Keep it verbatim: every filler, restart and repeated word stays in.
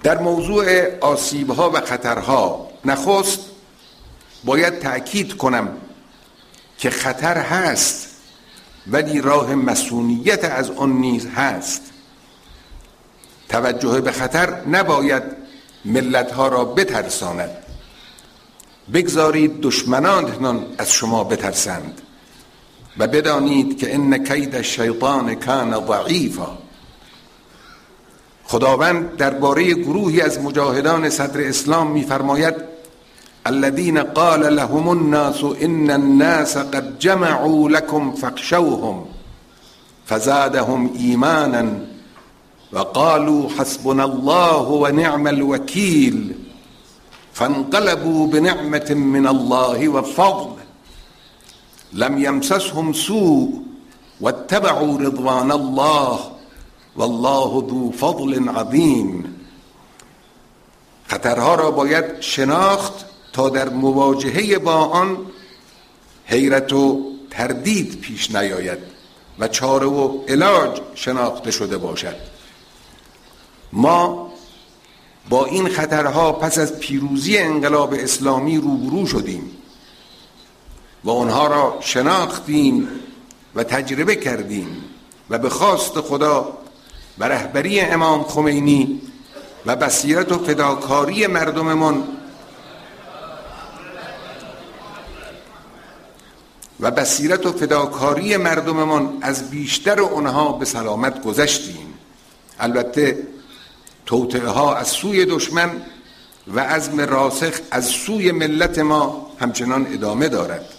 در موضوع آسیب‌ها و خطرها، نخست باید تأکید کنم که خطر هست ولی راه مسئولیت از آن نیز هست. توجه به خطر نباید ملت‌ها را بترساند. بگذارید دشمنانتان از شما بترسند و بدانید که ان کید الشیطان کان ضعیفا. خداوند درباره گروهی از مجاهدان صدر اسلام می‌فرماید الذين قال لهم الناس ان الناس قد جمعوا لكم فاخشوهم فزادهم ایمانا وقالوا حسبنا الله ونعم الوكيل فانقلبوا بنعمة من الله وفضل لم يمسسهم سوء واتبعوا رضوان الله والله ذو فضل عظیم. خطرها را باید شناخت تا در مواجهه با آن حیرت و تردید پیش نیاید و چاره و علاج شناخته شده باشد. ما با این خطرها پس از پیروزی انقلاب اسلامی روبرو شدیم و آنها را شناختیم و تجربه کردیم و به خواست خدا و رهبری امام خمینی و بصیرت و فداکاری مردممان و بصیرت و فداکاری مردممان از بیشتر آنها به سلامت گذشتیم. البته توطئه ها از سوی دشمن و عزم راسخ از سوی ملت ما همچنان ادامه دارد.